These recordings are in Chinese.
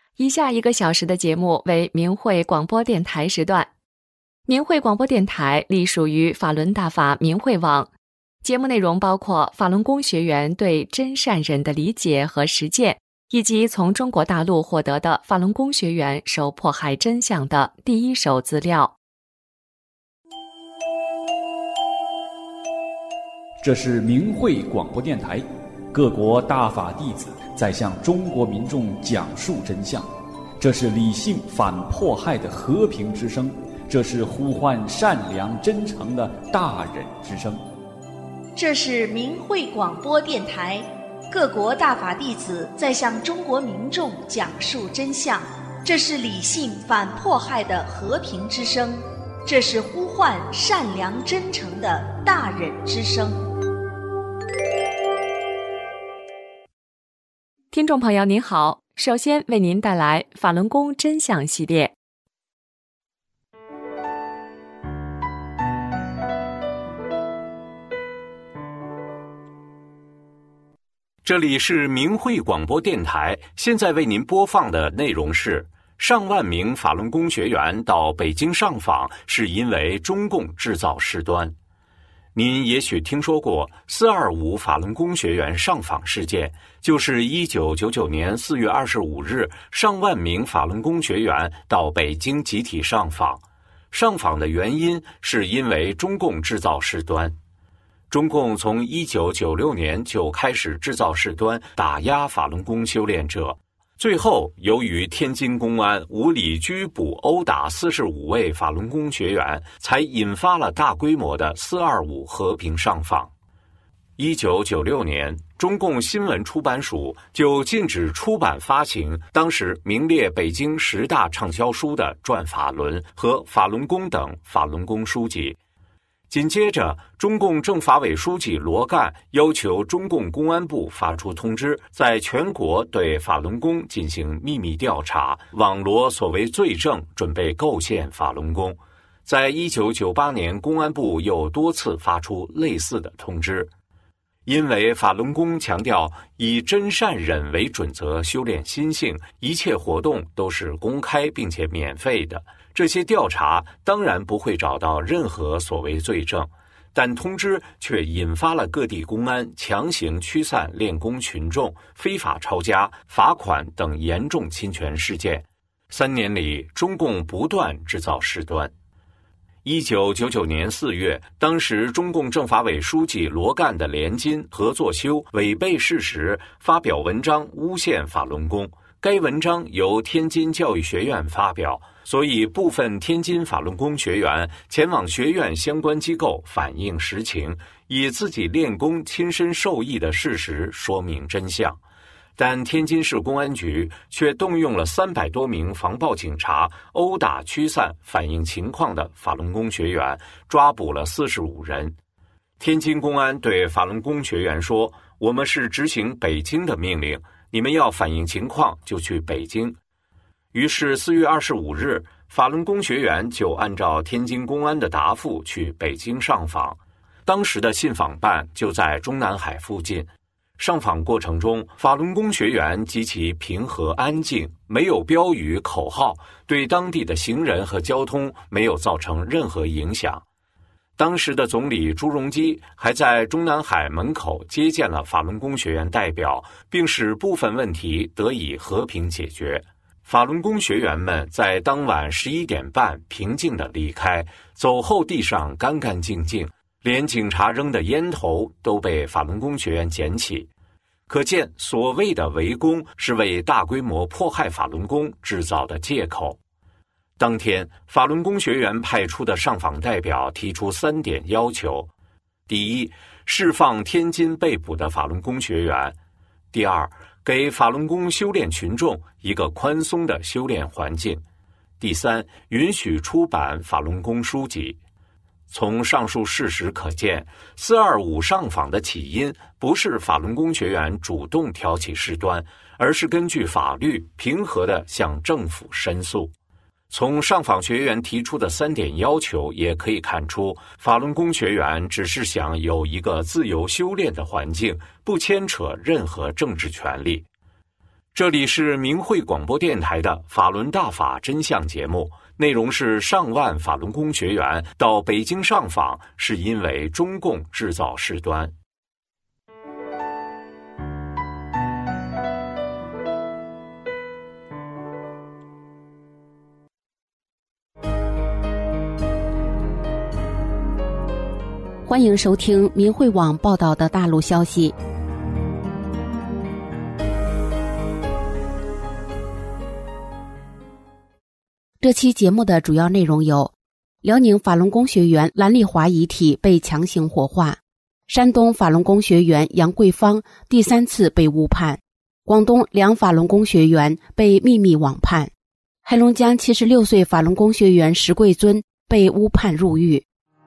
以下1个小时的节目为明慧广播电台时段。明慧广播电台隶属于法轮大法明慧网，节目内容包括法轮功学员对真善忍的理解和实践，以及从中国大陆获得的法轮功学员受迫害真相的第一手资料。 这是明慧广播电台，各国大法弟子在向中国民众讲述真相。这是理性反迫害的和平之声，这是呼唤善良真诚的大忍之声。 这是明慧广播电台，各国大法弟子在向中国民众讲述真相。这是理性反迫害的和平之声，这是呼唤善良真诚的大忍之声。 听众朋友您好，首先为您带来法轮功真相系列。 这里是明慧广播电台，现在为您播放的内容是：上万名法轮功学员到北京上访，是因为中共制造事端。您也许听说过425法轮功学员上访事件，就是1999年4月25日，上万名法轮功学员到北京集体上访。上访的原因是因为中共制造事端。中共从1996年就开始制造事端，打压法轮功修炼者。最后，由于天津公安无理拘捕、殴打45位法轮功学员，才引发了大规模的425和平上访。1996年，中共新闻出版署就禁止出版发行当时名列北京10大畅销书的《转法轮》和《法轮功》等法轮功书籍。紧接着，中共政法委书记罗干要求中共公安部发出通知，在全国对法轮功进行秘密调查，网罗所谓罪证，准备构陷法轮功。在1998年，公安部又多次发出类似的通知。因为法轮功强调以真善忍为准则修炼心性，一切活动都是公开并且免费的，这些调查当然不会找到任何所谓罪证，但通知却引发了各地公安强行驱散练功群众、非法抄家、罚款等严重侵权事件。3年里，中共不断制造事端。1999年4月，当时中共政法委书记罗干的连金、何作修违背事实发表文章诬陷法轮功，该文章由天津教育学院发表，所以部分天津法轮功学员前往学院相关机构反映实情，以自己练功亲身受益的事实说明真相。但天津市公安局却动用了300多名防暴警察，殴打驱散反映情况的法轮功学员，抓捕了45人。天津公安对法轮功学员说：“我们是执行北京的命令，你们要反映情况就去北京。”于是4月25日，法轮功学员就按照天津公安的答复去北京上访。当时的信访办就在中南海附近。上访过程中，法轮功学员极其平和安静，没有标语口号，对当地的行人和交通没有造成任何影响。当时的总理朱镕基还在中南海门口接见了法轮功学员代表，并使部分问题得以和平解决。法轮功学员们在当晚11点半平静地离开，走后地上干干净净，连警察扔的烟头都被法轮功学员捡起。可见所谓的围攻是为大规模迫害法轮功制造的借口。当天，法轮功学员派出的上访代表提出3点要求：第一，释放天津被捕的法轮功学员；第二，给法轮功修炼群众一个宽松的修炼环境；第三，允许出版法轮功书籍。从上述事实可见，425上访的起因不是法轮功学员主动挑起事端，而是根据法律平和地向政府申诉。从上访学员提出的3点要求也可以看出，法轮功学员只是想有一个自由修炼的环境，不牵扯任何政治权利。 这里是明慧广播电台的法轮大法真相节目，内容是上万法轮功学员到北京上访，是因为中共制造事端。 欢迎收听明慧网报道的大陆消息。这期节目的主要内容有：辽宁法轮功学员蓝丽华遗体被强行火化，山东法轮功学员杨桂芳第3次被误判，广东2法轮功学员被秘密网判，黑龙江76岁法轮功学员石桂尊被误判入狱。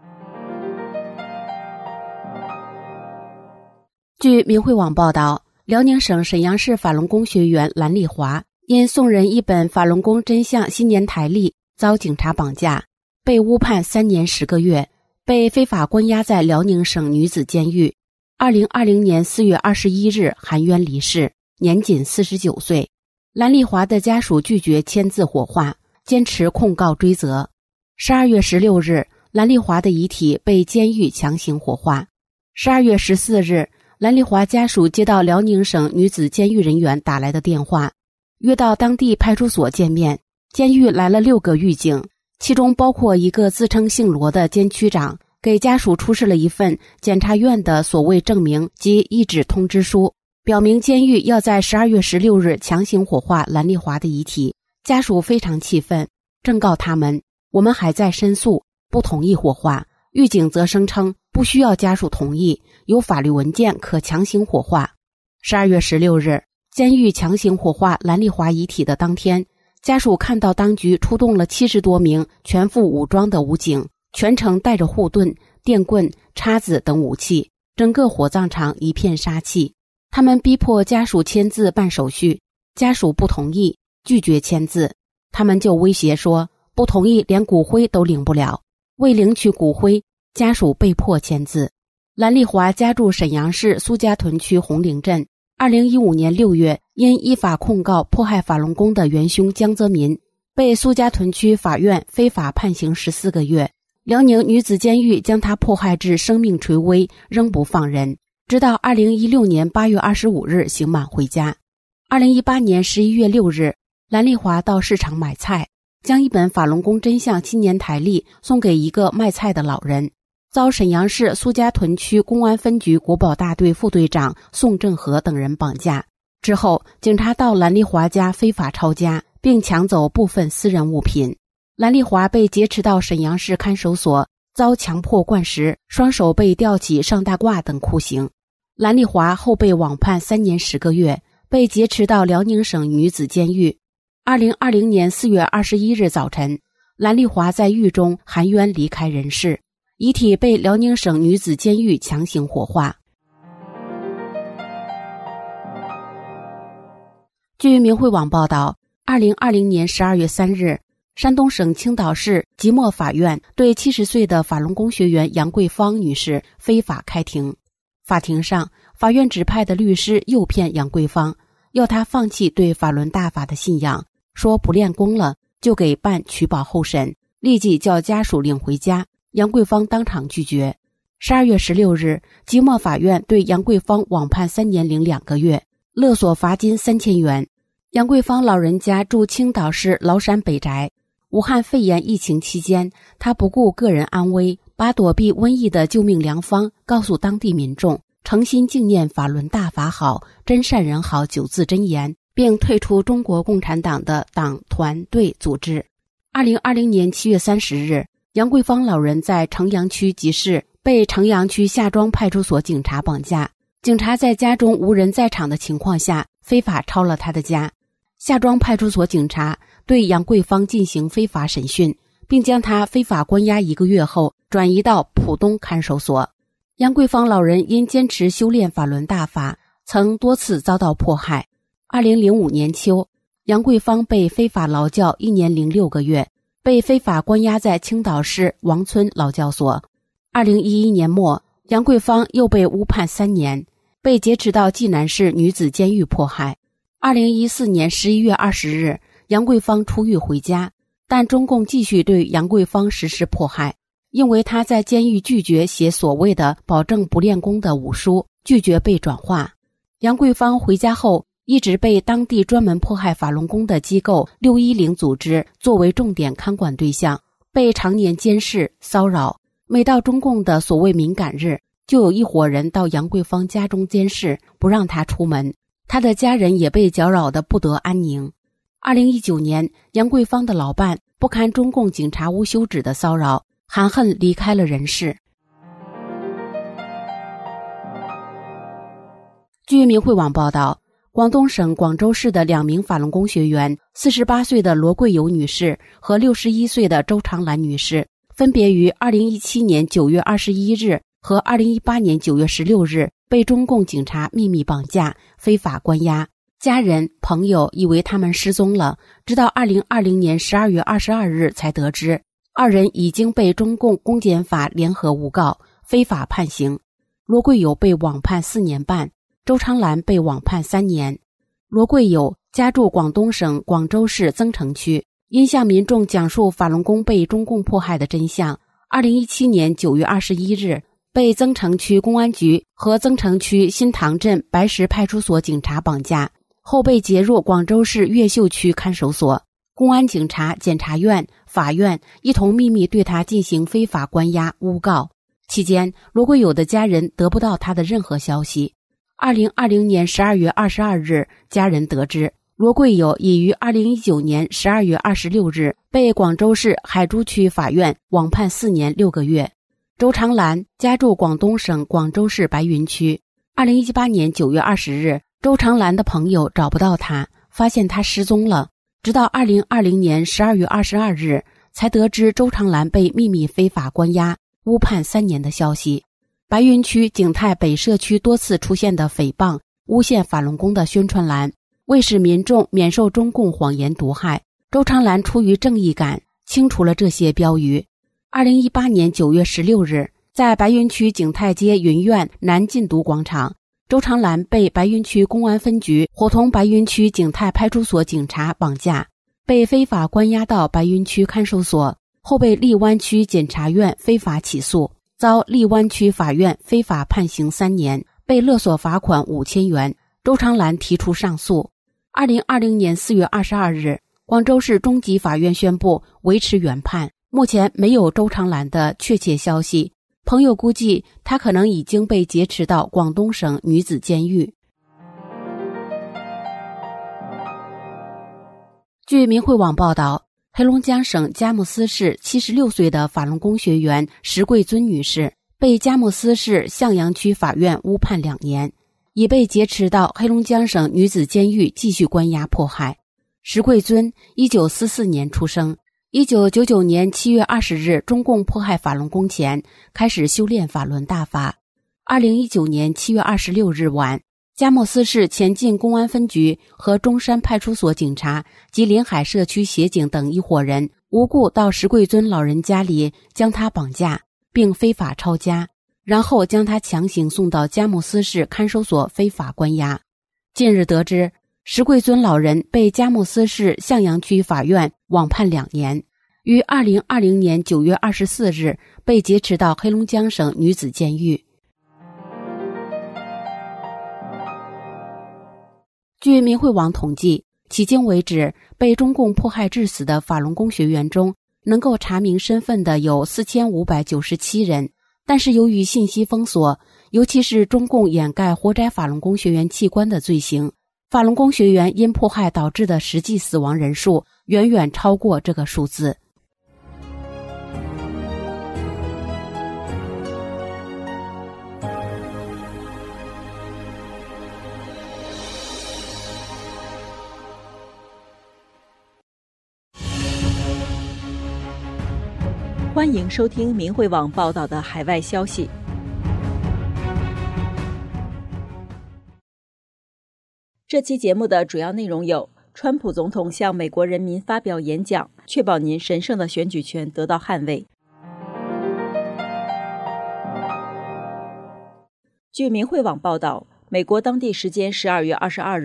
据明慧网报道，辽宁省沈阳市法轮功学员蓝丽华因送人一本法轮功真相新年台历遭警察绑架，被误判3年10个月，被非法关押在辽宁省女子监狱。2020年4月21日含冤离世，年仅49岁。蓝丽华的家属拒绝签字火化，坚持控告追责。12月16日，蓝丽华的遗体被监狱强行火化。12月14日，蓝丽华家属接到辽宁省女子监狱人员打来的电话，约到当地派出所见面。监狱来了6个狱警，其中包括一个自称姓罗的监区长，给家属出示了一份检察院的所谓证明及一纸通知书，表明监狱要在12月16日强行火化蓝丽华的遗体。家属非常气愤，正告他们，我们还在申诉，不同意火化。狱警则声称不需要家属同意，有法律文件可强行火化。12月16日，监狱强行火化蓝丽华遗体的当天，家属看到当局出动了70多名全副武装的武警，全程带着护盾、电棍、叉子等武器，整个火葬场一片杀气。他们逼迫家属签字办手续，家属不同意，拒绝签字，他们就威胁说，不同意连骨灰都领不了。为领取骨灰，家属被迫签字。蓝丽华家住沈阳市苏家屯区红岭镇，2015年6月因依法控告迫害法轮功的元凶江泽民，被苏家屯区法院非法判刑14个月。辽宁女子监狱将他迫害至生命垂危，仍不放人，直到2016年8月25日刑满回家。2018年11月6日，蓝丽华到市场买菜，将一本法轮功真相新年台历送给一个卖菜的老人，遭沈阳市苏家屯区公安分局国保大队副队长宋正和等人绑架。之后，警察到蓝丽华家非法抄家，并抢走部分私人物品。蓝丽华被劫持到沈阳市看守所，遭强迫灌食，双手被吊起上大褂等酷刑。蓝丽华后被网判3年10个月，被劫持到辽宁省女子监狱。2020年4月21日早晨，蓝丽华在狱中含冤离开人世，遗体被辽宁省女子监狱强行火化。据明慧网报道，2020年12月3日，山东省青岛市即墨法院对70岁的法轮功学员杨桂芳女士非法开庭。法庭上，法院指派的律师诱骗杨桂芳，要她放弃对法轮大法的信仰，说不练功了就给办取保候审，立即叫家属领回家。杨桂芳当场拒绝。12月16日，即墨法院对杨桂芳网判3年零2个月，勒索罚金3000元。杨桂芳老人家住青岛市崂山北宅。武汉肺炎疫情期间，他不顾个人安危，把躲避瘟疫的救命良方告诉当地民众，诚心敬念法轮大法好，真善人好9字真言，并退出中国共产党的党团队组织。2020年7月30日，杨桂芳老人在城阳区集市被城阳区夏庄派出所警察绑架，警察在家中无人在场的情况下非法抄了他的家。夏庄派出所警察对杨桂芳进行非法审讯，并将他非法关押1个月后转移到浦东看守所。杨桂芳老人因坚持修炼法轮大法，曾多次遭到迫害。2005年秋，杨桂芳被非法劳教1年零6个月，被非法关押在青岛市王村劳教所。2011年末，杨桂芳又被误判3年，被劫持到济南市女子监狱迫害。 2014年11月20日，杨桂芳出狱回家，但中共继续对杨桂芳实施迫害，因为她在监狱拒绝写所谓的保证不练功的武书，拒绝被转化。杨桂芳回家后，一直被当地专门迫害法轮功的机构610组织作为重点看管对象，被常年监视骚扰。每到中共的所谓敏感日，就有一伙人到杨桂芳家中监视，不让她出门。她的家人也被搅扰得不得安宁。2019年，杨桂芳的老伴不堪中共警察无休止的骚扰，含恨离开了人世。据明慧网报道，广东省广州市的2名法轮功学员，48岁的罗桂友女士和61岁的周长兰女士，分别于2017年9月21日和2018年9月16日被中共警察秘密绑架、非法关押。家人、朋友以为他们失踪了，直到2020年12月22日才得知，二人已经被中共公检法联合诬告，非法判刑。罗桂友被网判4年半，周长兰被网判3年。罗桂友家住广东省广州市增城区，因向民众讲述法轮功被中共迫害的真相，2017年9月21日被增城区公安局和增城区新塘镇白石派出所警察绑架，后被劫入广州市越秀区看守所。公安警察、检察院、法院一同秘密对他进行非法关押、诬告。期间，罗桂友的家人得不到他的任何消息。2020年12月22日，家人得知罗桂友已于2019年12月26日被广州市海珠区法院网判4年6个月。周长兰家住广东省广州市白云区。2018年9月20日，周长兰的朋友找不到他，发现他失踪了。直到2020年12月22日，才得知周长兰被秘密非法关押、误判3年的消息。白云区景泰北社区多次出现的诽谤、诬陷法轮功的宣传栏，为使民众免受中共谎言毒害，周长兰出于正义感，清除了这些标语。2018年9月16日，在白云区景泰街云苑南禁毒广场，周长兰被白云区公安分局伙同白云区景泰派出所警察绑架，被非法关押到白云区看守所，后被荔湾区检察院非法起诉，遭荔湾区法院非法判刑3年，被勒索罚款5000元。周长兰提出上诉。2020年4月22日，广州市中级法院宣布维持原判，目前没有周长兰的确切消息。朋友估计他可能已经被劫持到广东省女子监狱。据明慧网报道，黑龙江省佳木斯市76岁的法轮功学员石桂尊女士被佳木斯市向阳区法院误判2年，已被劫持到黑龙江省女子监狱继续关押迫害。石桂尊1944年出生，1999年7月20日中共迫害法轮功前开始修炼法轮大法。2019年7月26日晚，佳木斯市前进公安分局和中山派出所警察及临海社区协警等一伙人无故到石桂尊老人家里将他绑架，并非法抄家，然后将他强行送到佳木斯市看守所非法关押。近日得知，石桂尊老人被佳木斯市向阳区法院网判2年，于2020年9月24日被劫持到黑龙江省女子监狱。据明慧网统计，迄今为止被中共迫害致死的法轮功学员中，能够查明身份的有4597人，但是由于信息封锁，尤其是中共掩盖活摘法轮功学员器官的罪行，法轮功学员因迫害导致的实际死亡人数远远超过这个数字。 欢迎收听明慧网报道的海外消息。这期节目的主要内容有：川普总统向美国人民发表演讲，确保您神圣的选举权得到捍卫。据明慧网报道，美国当地时间12月22日，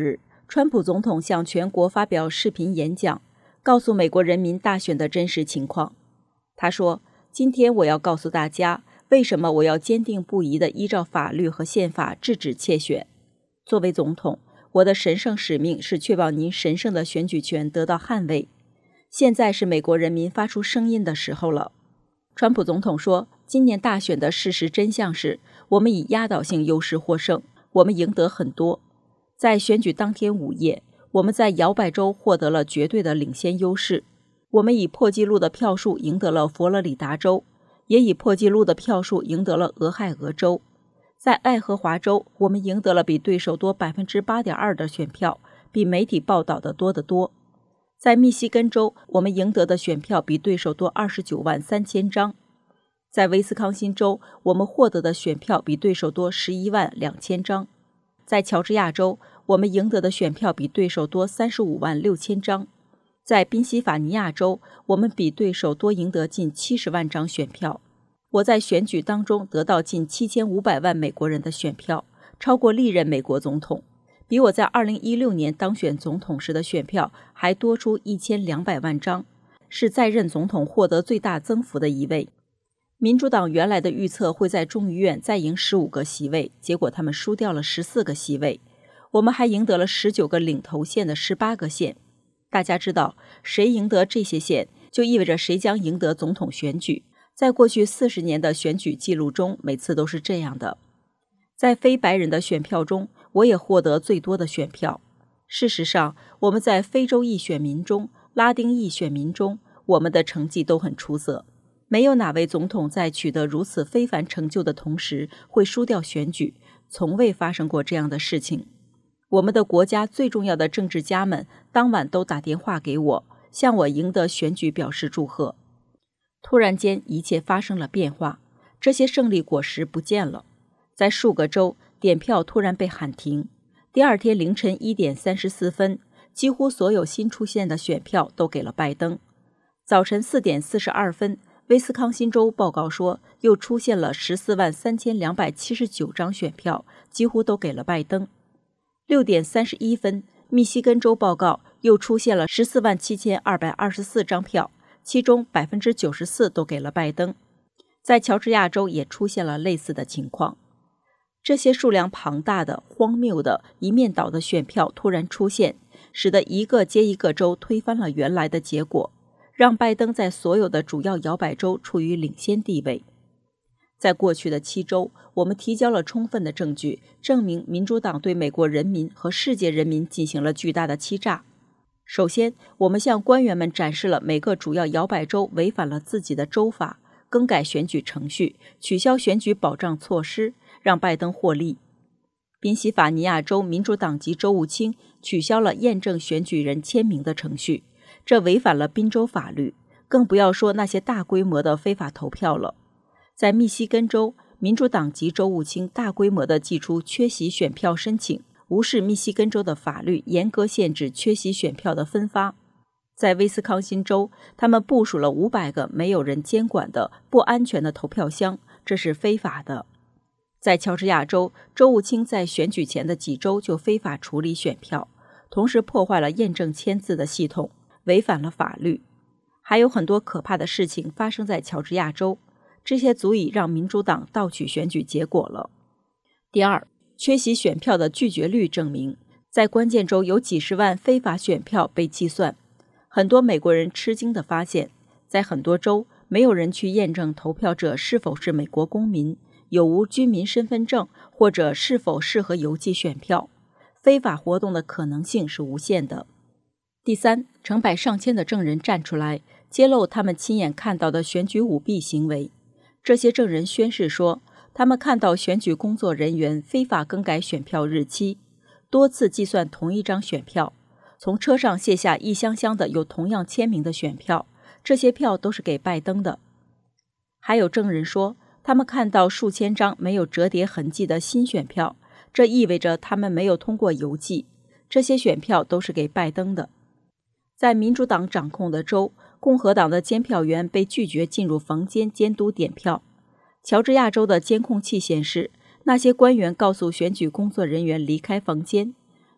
川普总统向全国发表视频演讲，告诉美国人民大选的真实情况。他说，今天我要告诉大家，为什么我要坚定不移地依照法律和宪法制止窃选。作为总统，我的神圣使命是确保您神圣的选举权得到捍卫。现在是美国人民发出声音的时候了。川普总统说，今年大选的事实真相是，我们以压倒性优势获胜，我们赢得很多。在选举当天午夜，我们在摇摆州获得了绝对的领先优势。我们以破纪录的票数赢得了佛罗里达州，也以破纪录的票数赢得了俄亥俄州。在爱荷华州，我们赢得了比对手多 8.2% 的选票，比媒体报道的多得多。在密西根州，我们赢得的选票比对手多29万3000张。在威斯康辛州，我们获得的选票比对手多11万2000张。在乔治亚州，我们赢得的选票比对手多35万6000张。在宾夕法尼亚州，我们比对手多赢得近70万张选票。我在选举当中得到近7500万美国人的选票，超过历任美国总统，比我在2016年当选总统时的选票还多出1200万张，是在任总统获得最大增幅的一位。民主党原来的预测会在众议院再赢15个席位，结果他们输掉了14个席位。我们还赢得了19个领头县的18个县。大家知道，谁赢得这些县，就意味着谁将赢得总统选举。在过去40年的选举记录中，每次都是这样的。在非白人的选票中，我也获得最多的选票。事实上，我们在非洲裔选民中、拉丁裔选民中，我们的成绩都很出色。没有哪位总统在取得如此非凡成就的同时会输掉选举，从未发生过这样的事情。我们的国家最重要的政治家们当晚都打电话给我，向我赢得选举表示祝贺。突然间，一切发生了变化，这些胜利果实不见了。在数个州，点票突然被喊停。第二天凌晨1点34分，几乎所有新出现的选票都给了拜登。早晨4点42分，威斯康辛州报告说，又出现了14万3279张选票，几乎都给了拜登。6点31分，密西根州报告又出现了14万7224张票，其中 94% 都给了拜登。在乔治亚州也出现了类似的情况。这些数量庞大的、荒谬的、一面倒的选票突然出现，使得一个接一个州推翻了原来的结果，让拜登在所有的主要摇摆州处于领先地位。在过去的7周，我们提交了充分的证据，证明民主党对美国人民和世界人民进行了巨大的欺诈。首先，我们向官员们展示了每个主要摇摆州违反了自己的州法，更改选举程序，取消选举保障措施，让拜登获利。宾夕法尼亚州民主党籍州务卿取消了验证选举人签名的程序，这违反了宾州法律，更不要说那些大规模的非法投票了。在密西根州，民主党籍州务卿大规模地寄出缺席选票申请，无视密西根州的法律严格限制缺席选票的分发。在威斯康辛州，他们部署了500个没有人监管的不安全的投票箱，这是非法的。在乔治亚州，州务卿在选举前的几周就非法处理选票，同时破坏了验证签字的系统，违反了法律。还有很多可怕的事情发生在乔治亚州，这些足以让民主党盗取选举结果了。第二，缺席选票的拒绝率证明，在关键州有几十万非法选票被计算。很多美国人吃惊地发现，在很多州，没有人去验证投票者是否是美国公民，有无居民身份证，或者是否适合邮寄选票。非法活动的可能性是无限的。第三，成百上千的证人站出来，揭露他们亲眼看到的选举舞弊行为。这些证人宣誓说，他们看到选举工作人员非法更改选票日期，多次计算同一张选票，从车上卸下一箱箱的有同样签名的选票，这些票都是给拜登的。还有证人说，他们看到数千张没有折叠痕迹的新选票，这意味着他们没有通过邮寄，这些选票都是给拜登的。在民主党掌控的州，共和党的监票员被拒绝进入房间监督点票。乔治亚州的监控器显示，那些官员告诉选举工作人员离开房间，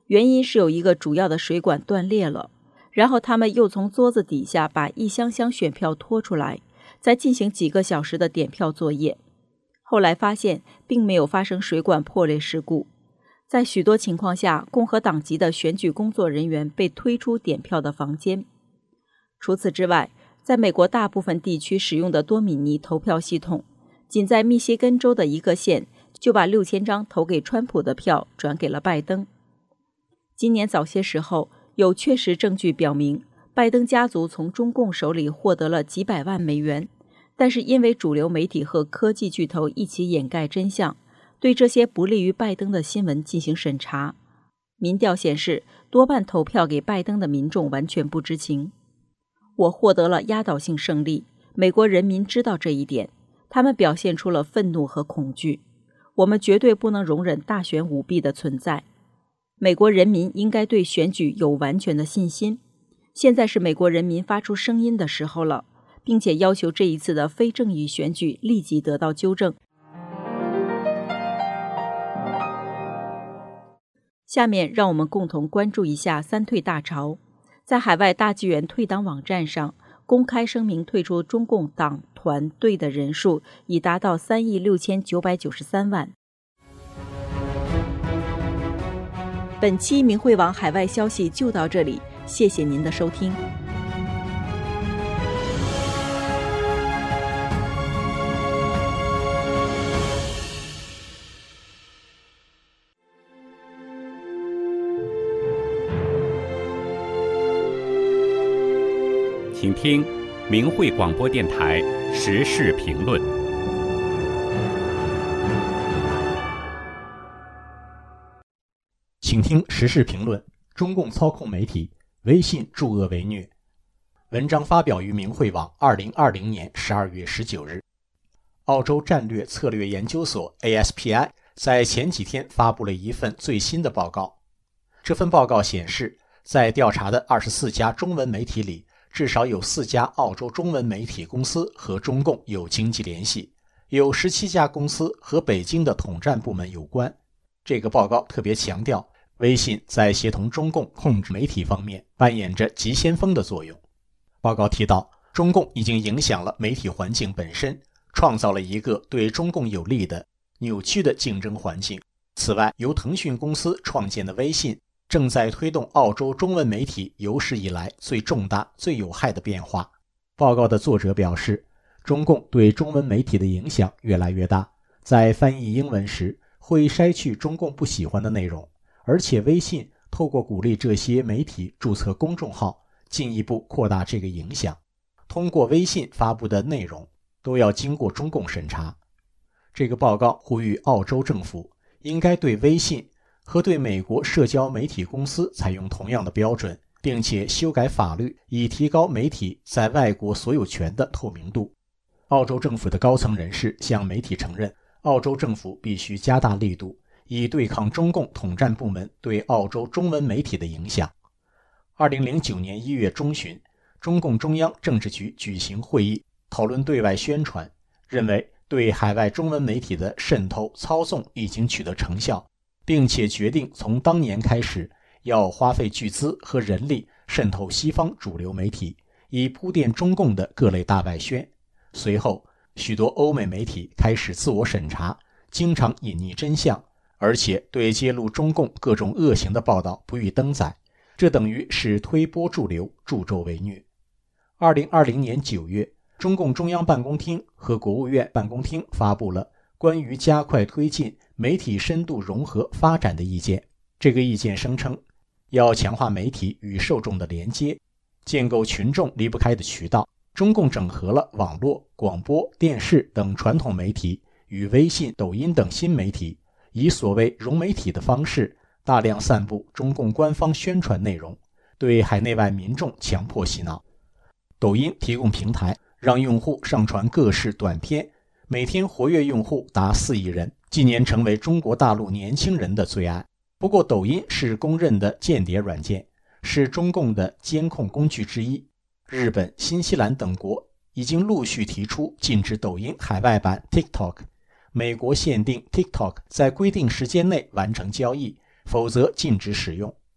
原因是有一个主要的水管断裂了，然后他们又从桌子底下把一箱箱选票拖出来，再进行几个小时的点票作业。后来发现并没有发生水管破裂事故。在许多情况下，共和党籍的选举工作人员被推出点票的房间。除此之外，在美国大部分地区使用的多米尼投票系统，仅在密歇根州的一个县就把6000张投给川普的票转给了拜登。今年早些时候，有确实证据表明，拜登家族从中共手里获得了几百万美元，但是因为主流媒体和科技巨头一起掩盖真相，对这些不利于拜登的新闻进行审查。民调显示，多半投票给拜登的民众完全不知情。我获得了压倒性胜利，美国人民知道这一点，他们表现出了愤怒和恐惧。我们绝对不能容忍大选舞弊的存在。美国人民应该对选举有完全的信心。现在是美国人民发出声音的时候了，并且要求这一次的非正义选举立即得到纠正。下面让我们共同关注一下三退大潮。在海外大纪元退党网站上，公开声明退出中共党团队的人数已达到36993万。本期明慧网海外消息就到这里，谢谢您的收听。 请听明慧广播电台时事评论。 请听时事评论：中共操控媒体，微信助恶为虐。文章发表于明慧网2020年12月19日。澳洲战略策略研究所 ASPI 在前几天发布了一份最新的报告。这份报告显示，在调查的24家中文媒体里，至少有4家澳洲中文媒体公司和中共有经济联系，有17家公司和北京的统战部门有关。这个报告特别强调，微信在协同中共控制媒体方面扮演着急先锋的作用。报告提到，中共已经影响了媒体环境本身，创造了一个对中共有利的扭曲的竞争环境。此外，由腾讯公司创建的微信正在推动澳洲中文媒体有史以来最重大、最有害的变化。报告的作者表示，中共对中文媒体的影响越来越大，在翻译英文时会筛去中共不喜欢的内容，而且微信透过鼓励这些媒体注册公众号，进一步扩大这个影响。通过微信发布的内容都要经过中共审查。这个报告呼吁澳洲政府应该对微信和对美国社交媒体公司采用同样的标准，并且修改法律，以提高媒体在外国所有权的透明度。澳洲政府的高层人士向媒体承认，澳洲政府必须加大力度，以对抗中共统战部门对澳洲中文媒体的影响。2009年1月中旬，中共中央政治局举行会议，讨论对外宣传，认为对海外中文媒体的渗透操纵已经取得成效，并且决定从当年开始要花费巨资和人力渗透西方主流媒体，以铺垫中共的各类大外宣。随后，许多欧美媒体开始自我审查，经常隐匿真相，而且对揭露中共各种恶行的报道不予登载，这等于是推波助流，助纣为虐。2020年9月，中共中央办公厅和国务院办公厅发布了关于加快推进媒体深度融合发展的意见。这个意见声称，要强化媒体与受众的连接，建构群众离不开的渠道。中共整合了网络、广播、电视等传统媒体与微信、抖音等新媒体，以所谓融媒体的方式，大量散布中共官方宣传内容，对海内外民众强迫洗脑。抖音提供平台，让用户上传各式短片，每天活跃用户达4亿人，近年成为中国大陆年轻人的最爱。不过，抖音是公认的间谍软件，是中共的监控工具之一。日本、新西兰等国已经陆续提出禁止抖音海外版 TikTok， 美国限定 TikTok 在规定时间内完成交易，否则禁止使用。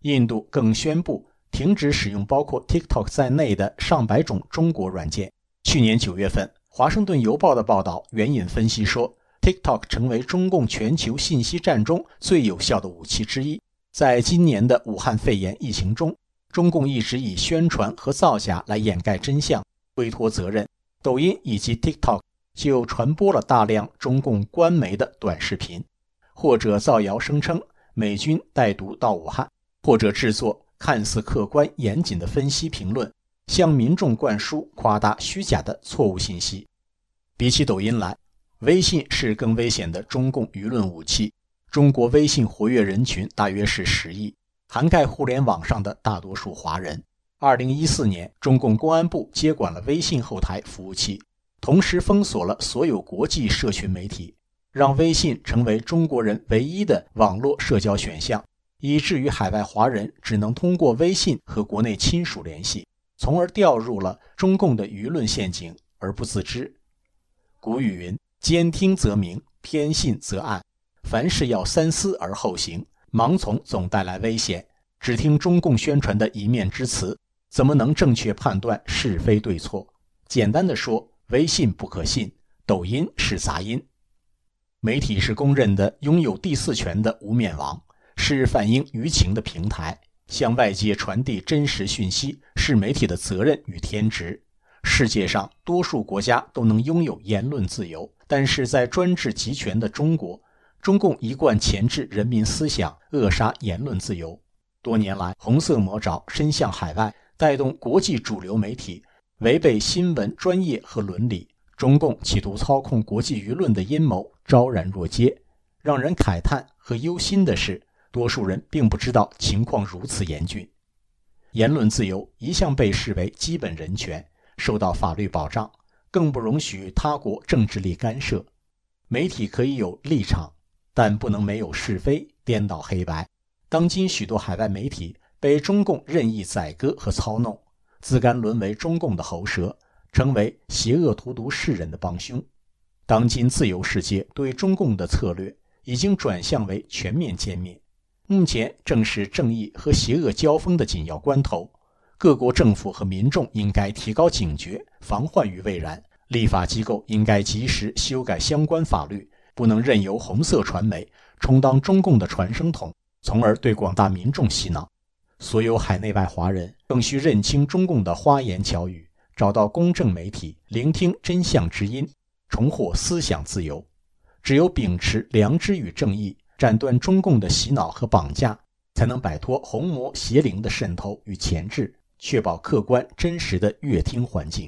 印度更宣布停止使用包括 TikTok 在内的上百种中国软件。去年9月份，华盛顿邮报的报道援引分析说， TikTok 成为中共全球信息战中最有效的武器之一。在今年的武汉肺炎疫情中，中共一直以宣传和造假来掩盖真相，推脱责任。抖音以及 TikTok 就传播了大量中共官媒的短视频，或者造谣声称美军带毒到武汉，或者制作看似客观严谨的分析评论，向民众灌输夸大虚假的错误信息。比起抖音来，微信是更危险的中共舆论武器。中国微信活跃人群大约是10亿，涵盖互联网上的大多数华人。2014年，中共公安部接管了微信后台服务器，同时封锁了所有国际社群媒体，让微信成为中国人唯一的网络社交选项，以至于海外华人只能通过微信和国内亲属联系，从而掉入了中共的舆论陷阱而不自知。古语云：兼听则明，偏信则暗。凡事要三思而后行，盲从总带来危险。只听中共宣传的一面之词，怎么能正确判断是非对错？简单的说，微信不可信，抖音是杂音。媒体是公认的拥有第4权的无冕王，是反映舆情的平台，向外界传递真实讯息是媒体的责任与天职。世界上多数国家都能拥有言论自由，但是在专制集权的中国，中共一贯钳制人民思想，扼杀言论自由。多年来，红色魔爪伸向海外，带动国际主流媒体违背新闻专业和伦理。中共企图操控国际舆论的阴谋昭然若揭。让人慨叹和忧心的是，多数人并不知道情况如此严峻。言论自由一向被视为基本人权，受到法律保障，更不容许他国政治力干涉。媒体可以有立场，但不能没有是非，颠倒黑白。当今许多海外媒体被中共任意宰割和操弄，自甘沦为中共的喉舌，成为邪恶荼毒世人的帮凶。当今自由世界对中共的策略已经转向为全面歼灭。目前正是正义和邪恶交锋的紧要关头，各国政府和民众应该提高警觉，防患于未然。立法机构应该及时修改相关法律，不能任由红色传媒充当中共的传声筒，从而对广大民众洗脑。所有海内外华人更需认清中共的花言巧语，找到公正媒体，聆听真相之音，重获思想自由。只有秉持良知与正义，斩断中共的洗脑和绑架，才能摆脱红魔邪灵的渗透与钳制，确保客观真实的乐听环境。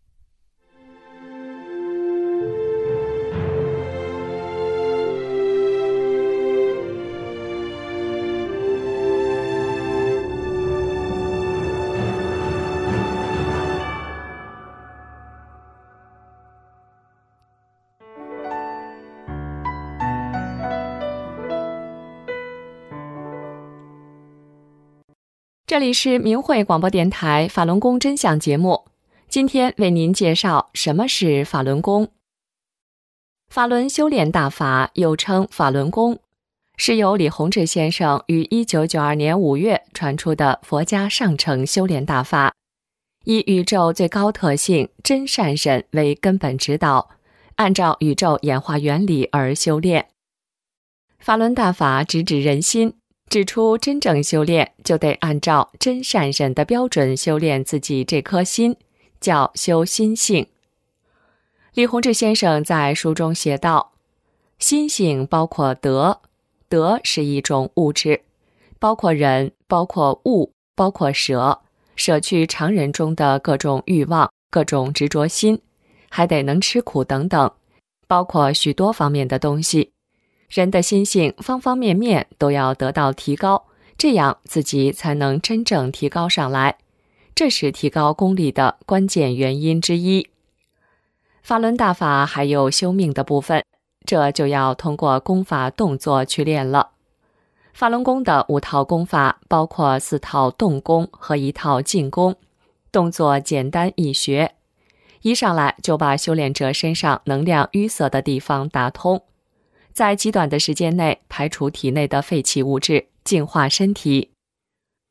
这里是明慧广播电台法轮功真相节目，今天为您介绍什么是法轮功。法轮修炼大法又称法轮功，是由李洪志先生于1992年5月传出的佛家上乘修炼大法，以宇宙最高特性真善忍为根本指导，按照宇宙演化原理而修炼。法轮大法直指人心，指出真正修炼就得按照真善忍的标准修炼自己这颗心，叫修心性。李洪志先生在书中写道，心性包括德，德是一种物质，包括人，包括物，包括舍，舍去常人中的各种欲望，各种执着心，还得能吃苦等等，包括许多方面的东西。人的心性方方面面都要得到提高，这样自己才能真正提高上来，这是提高功力的关键原因之一。法轮大法还有修命的部分，这就要通过功法动作去练了。法轮功的5套功法包括4套动功和1套静功，动作简单易学，一上来就把修炼者身上能量淤塞的地方打通，在极短的时间内排除体内的废弃物质，净化身体。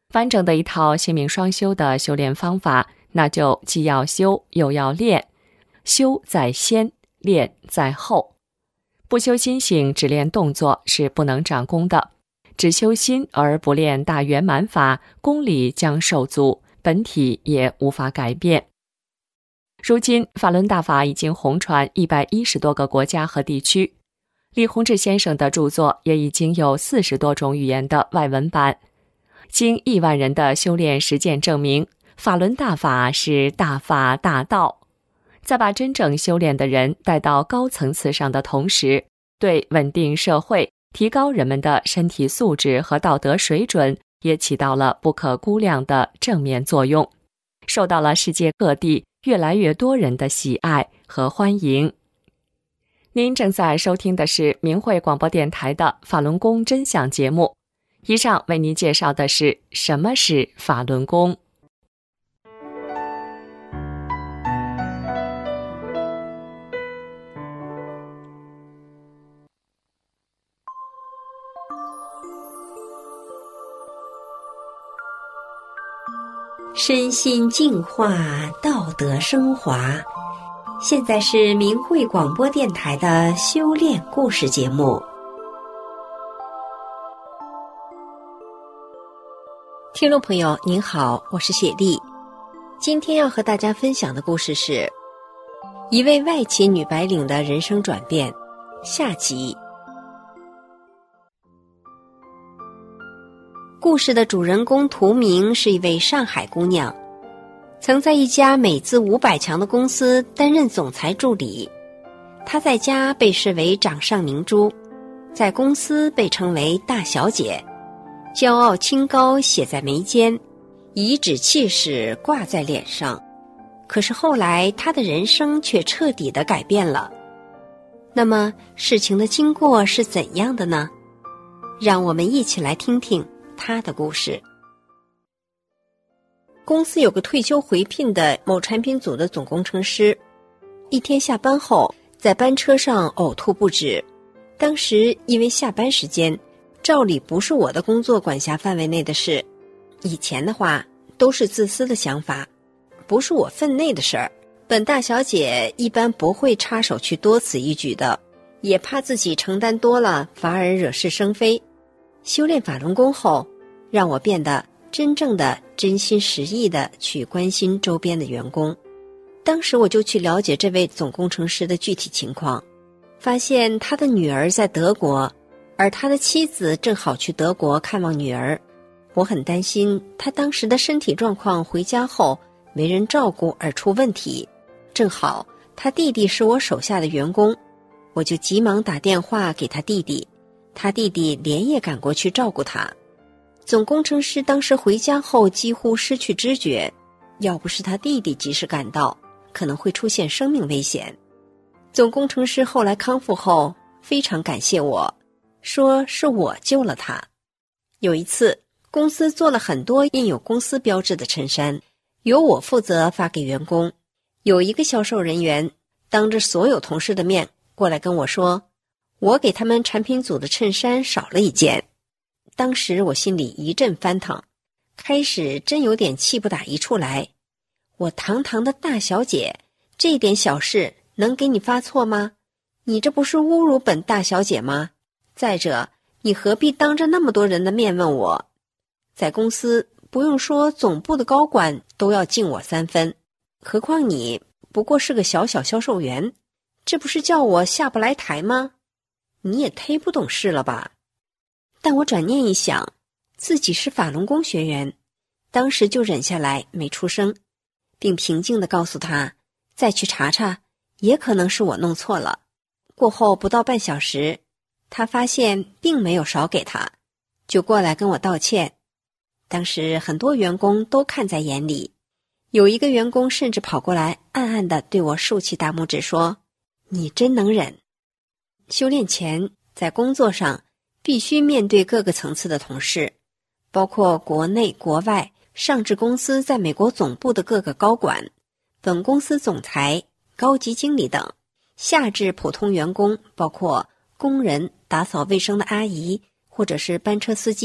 完整的一套性命双修的修炼方法，那就既要修又要练，修在先，练在后。不修心性，只练动作是不能长功的。只修心而不练大圆满法，功力将受阻，本体也无法改变。如今法轮大法已经红传110多个国家和地区，李洪志先生的著作也已经有40多种语言的外文版。经1万人的修炼实践证明，法轮大法是大法大道。在把真正修炼的人带到高层次上的同时，对稳定社会、提高人们的身体素质和道德水准也起到了不可估量的正面作用，受到了世界各地越来越多人的喜爱和欢迎。您正在收听的是明慧广播电台的法轮功真相节目，以上为您介绍的是什么是法轮功。 身心净化，道德升华。现在是明慧广播电台的修炼故事节目。听众朋友您好，我是雪莉。今天要和大家分享的故事是一位外企女白领的人生转变下集。故事的主人公涂明是一位上海姑娘，曾在一家美资500强的公司担任总裁助理。她在家被视为掌上明珠，在公司被称为大小姐，骄傲清高写在眉间，颐指气使挂在脸上。可是后来她的人生却彻底地改变了。那么事情的经过是怎样的呢？让我们一起来听听她的故事。公司有个退休回聘的某产品组的总工程师，一天下班后在班车上呕吐不止。当时因为下班时间，照理不是我的工作管辖范围内的事，以前的话都是自私的想法，不是我分内的事儿。本大小姐一般不会插手去多此一举的，也怕自己承担多了反而惹是生非。修炼法轮功后，让我变得真正的真心实意的去关心周边的员工。当时我就去了解这位总工程师的具体情况，发现他的女儿在德国，而他的妻子正好去德国看望女儿。我很担心他当时的身体状况回家后没人照顾而出问题。正好他弟弟是我手下的员工，我就急忙打电话给他弟弟，他弟弟连夜赶过去照顾他。总工程师当时回家后几乎失去知觉，要不是他弟弟及时赶到，可能会出现生命危险。总工程师后来康复后非常感谢我，说是我救了他。有一次公司做了很多印有公司标志的衬衫，由我负责发给员工。有一个销售人员当着所有同事的面过来跟我说，我给他们产品组的衬衫少了一件。当时我心里一阵翻腾，开始真有点气不打一处来。我堂堂的大小姐，这点小事能给你发错吗？你这不是侮辱本大小姐吗？再者，你何必当着那么多人的面问我？在公司不用说，总部的高管都要敬我3分，何况你不过是个小小销售员，这不是叫我下不来台吗？你也忒不懂事了吧？但我转念一想，自己是法轮功学员，当时就忍下来没出声，并平静地告诉他，再去查查，也可能是我弄错了。过后不到半小时，他发现并没有少给他，就过来跟我道歉。当时很多员工都看在眼里，有一个员工甚至跑过来暗暗地对我竖起大拇指说，你真能忍。修炼前在工作上必须面对各个层次的同事，包括国内国外上市公司在美国总部的各个高管，本公司总裁、高级经理等，下至普通员工，包括工人、打扫卫生的阿姨，或者是班车司机，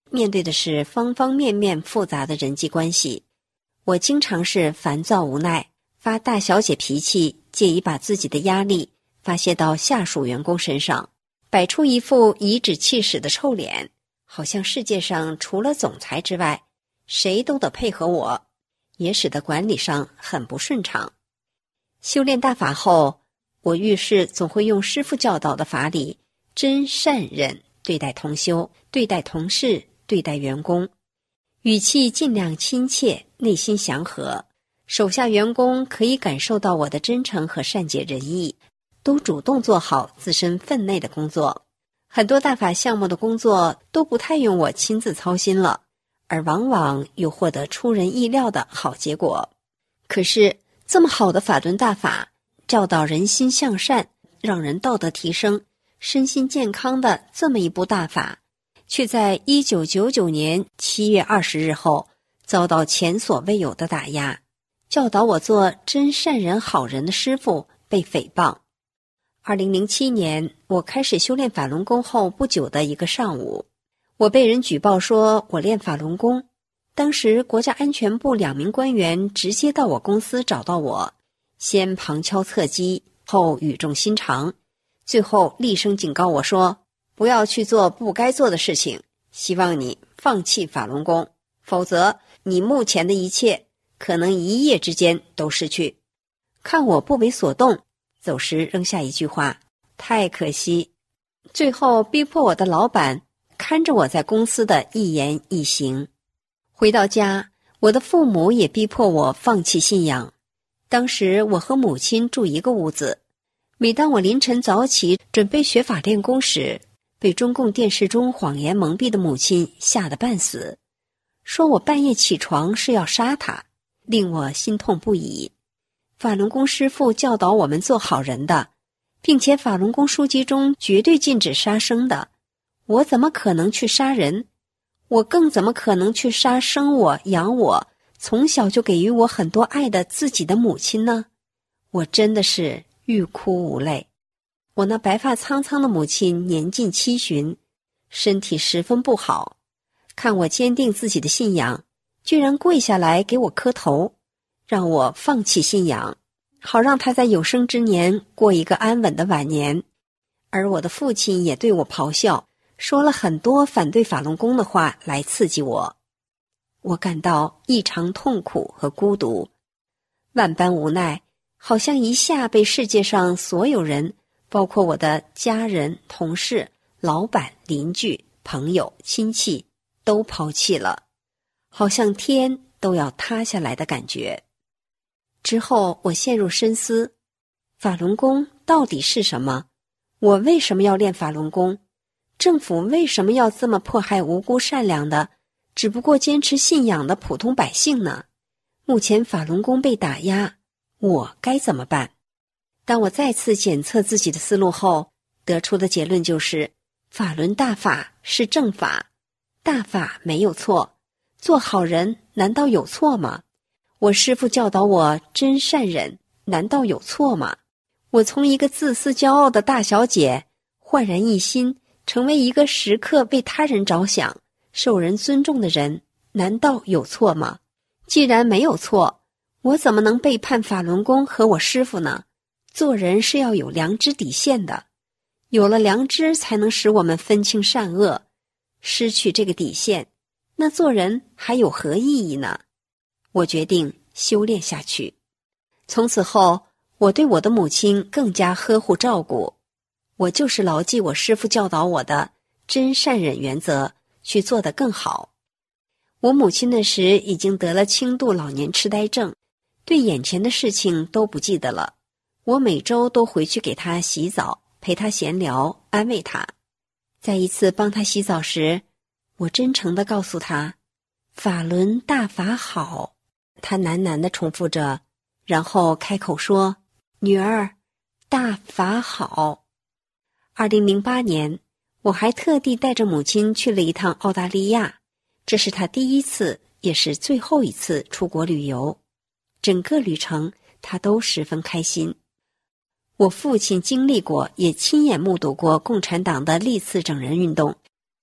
面对的是方方面面复杂的人际关系。我经常是烦躁无奈，发大小姐脾气，借以把自己的压力发泄到下属员工身上，摆出一副颐指气使的臭脸，好像世界上除了总裁之外，谁都得配合我，也使得管理上很不顺畅。修炼大法后，我遇事总会用师父教导的法理，真善忍对待同修，对待同事，对待员工，语气尽量亲切，内心祥和，手下员工可以感受到我的真诚和善解人意，都主动做好自身分内的工作。很多大法项目的工作都不太用我亲自操心了，而往往又获得出人意料的好结果。可是这么好的法轮大法，教导人心向善，让人道德提升，身心健康的这么一部大法，却在1999年7月20日后遭到前所未有的打压。教导我做真善人好人的师父被诽谤。2007年我开始修炼法轮功后不久的一个上午，我被人举报说我练法轮功。当时国家安全部2名官员直接到我公司找到我，先旁敲侧击，后语重心长，最后厉声警告我说，不要去做不该做的事情，希望你放弃法轮功，否则你目前的一切可能一夜之间都失去。看我不为所动，走时扔下一句话，太可惜。最后逼迫我的老板看着我在公司的一言一行。回到家，我的父母也逼迫我放弃信仰。当时我和母亲住一个屋子，每当我凌晨早起准备学法练功时，被中共电视中谎言蒙蔽的母亲吓得半死，说我半夜起床是要杀她，令我心痛不已。法轮功师父教导我们做好人的，并且法轮功书籍中绝对禁止杀生的，我怎么可能去杀人？我更怎么可能去杀生我、养我、从小就给予我很多爱的自己的母亲呢？我真的是欲哭无泪。我那白发苍苍的母亲年近70，身体十分不好，看我坚定自己的信仰，居然跪下来给我磕头，让我放弃信仰，好让他在有生之年过一个安稳的晚年。而我的父亲也对我咆哮，说了很多反对法轮功的话来刺激我。我感到异常痛苦和孤独，万般无奈，好像一下被世界上所有人，包括我的家人、同事、老板、邻居、朋友、亲戚都抛弃了，好像天都要塌下来的感觉。之后我陷入深思，法轮功到底是什么？我为什么要练法轮功？政府为什么要这么迫害无辜善良的只不过坚持信仰的普通百姓呢？目前法轮功被打压，我该怎么办？当我再次检测自己的思路后，得出的结论就是法轮大法是正法，大法没有错，做好人难道有错吗？我师父教导我真善忍，难道有错吗？我从一个自私骄傲的大小姐焕然一新，成为一个时刻为他人着想、受人尊重的人，难道有错吗？既然没有错，我怎么能背叛法轮功和我师父呢？做人是要有良知底线的，有了良知才能使我们分清善恶，失去这个底线，那做人还有何意义呢？我决定修炼下去。从此后，我对我的母亲更加呵护照顾，我就是牢记我师父教导我的真善忍原则，去做得更好。我母亲那时已经得了轻度老年痴呆症，对眼前的事情都不记得了。我每周都回去给她洗澡，陪她闲聊，安慰她。在一次帮她洗澡时，我真诚地告诉她，法轮大法好。她喃喃地重复着，然后开口说，女儿，大法好。2008年，我还特地带着母亲去了一趟澳大利亚，这是她第一次也是最后一次出国旅游。整个旅程她都十分开心。我父亲经历过也亲眼目睹过共产党的历次整人运动，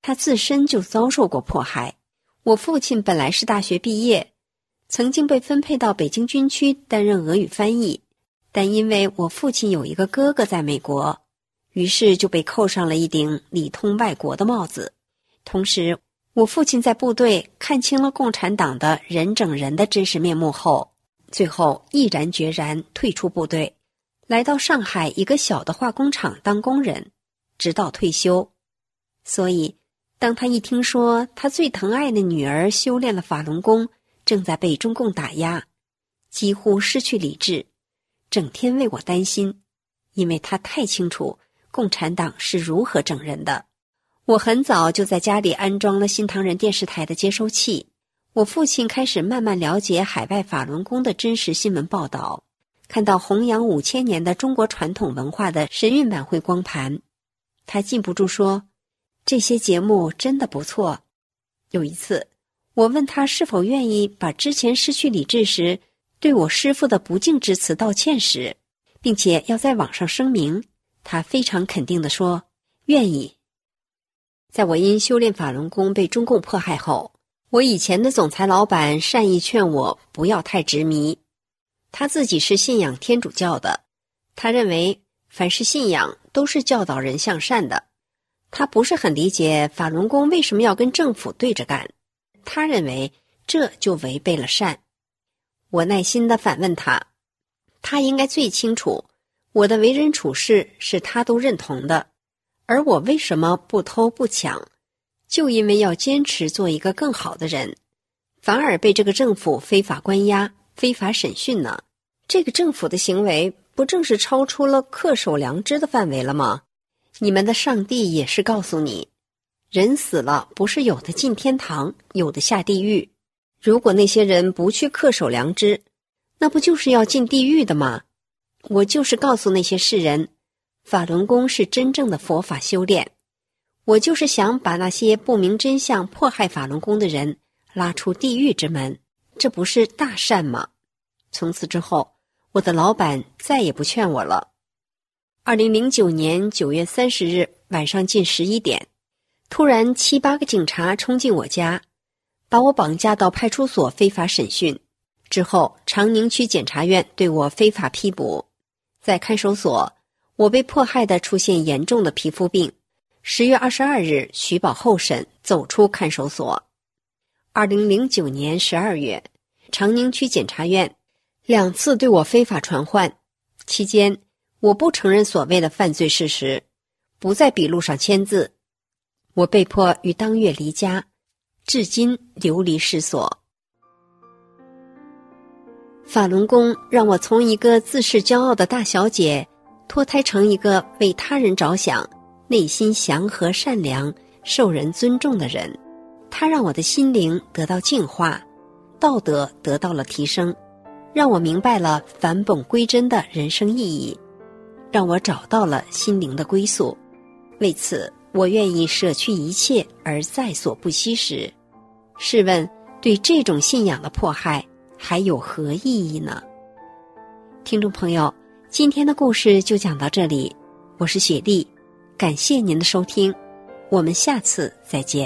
他自身就遭受过迫害。我父亲本来是大学毕业，曾经被分配到北京军区担任俄语翻译，但因为我父亲有一个哥哥在美国，于是就被扣上了一顶里通外国的帽子。同时，我父亲在部队看清了共产党的人整人的真实面目后，最后毅然决然退出部队，来到上海一个小的化工厂当工人，直到退休。所以当他一听说他最疼爱的女儿修炼了法轮功，正在被中共打压，几乎失去理智，整天为我担心，因为他太清楚共产党是如何整人的。我很早就在家里安装了新唐人电视台的接收器，我父亲开始慢慢了解海外法轮功的真实新闻报道，看到弘扬5000年的中国传统文化的神韵晚会光盘，他禁不住说，这些节目真的不错。有一次，我问他是否愿意把之前失去理智时对我师父的不敬之词道歉时，并且要在网上声明，他非常肯定地说，愿意。在我因修炼法轮功被中共迫害后，我以前的总裁老板善意劝我不要太执迷。他自己是信仰天主教的，他认为凡是信仰都是教导人向善的。他不是很理解法轮功为什么要跟政府对着干，他认为这就违背了善。我耐心地反问他，他应该最清楚我的为人处事是他都认同的，而我为什么不偷不抢，就因为要坚持做一个更好的人，反而被这个政府非法关押、非法审讯呢？这个政府的行为不正是超出了恪守良知的范围了吗？你们的上帝也是告诉你，人死了不是有的进天堂，有的下地狱。如果那些人不去恪守良知，那不就是要进地狱的吗？我就是告诉那些世人，法轮功是真正的佛法修炼。我就是想把那些不明真相迫害法轮功的人拉出地狱之门，这不是大善吗？从此之后，我的老板再也不劝我了。2009年9月30日晚上近11点，突然7、8个警察冲进我家，把我绑架到派出所非法审讯。之后，长宁区检察院对我非法批捕。在看守所，我被迫害的出现严重的皮肤病。10月22日许保候审，走出看守所。2009年12月，长宁区检察院2次对我非法传唤，期间我不承认所谓的犯罪事实，不在笔录上签字。我被迫于当月离家，至今流离失所。法轮功让我从一个自恃骄傲的大小姐脱胎成一个为他人着想、内心祥和善良、受人尊重的人。它让我的心灵得到净化，道德得到了提升，让我明白了返本归真的人生意义，让我找到了心灵的归宿。为此，我愿意舍去一切而在所不惜时，试问对这种信仰的迫害还有何意义呢？听众朋友，今天的故事就讲到这里，我是雪莉，感谢您的收听，我们下次再见。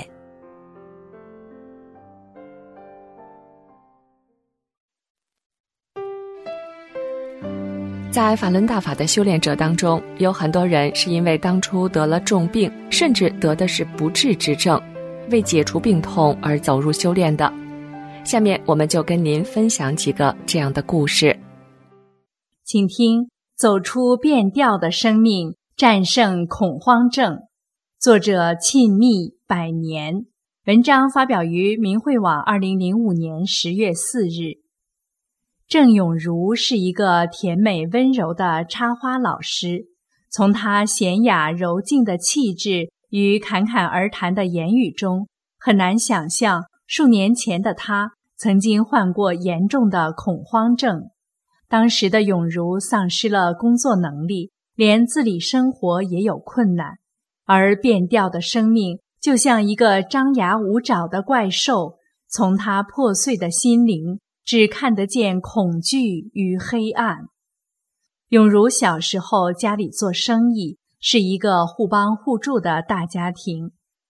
在法轮大法的修炼者当中，有很多人是因为当初得了重病，甚至得的是不治之症，为解除病痛而走入修炼的。下面我们就跟您分享几个这样的故事。 请听走出变调的生命，战胜恐慌症。作者沁蜜百年，文章发表于明慧网2005年10月4日。郑永如是一个甜美温柔的插花老师，从她娴雅柔静的气质与侃侃而谈的言语中，很难想象数年前的她曾经患过严重的恐慌症。当时的永如丧失了工作能力，连自理生活也有困难，而变调的生命就像一个张牙舞爪的怪兽，从她破碎的心灵只看得见恐惧与黑暗。永如小时候家里做生意，是一个互帮互助的大家庭。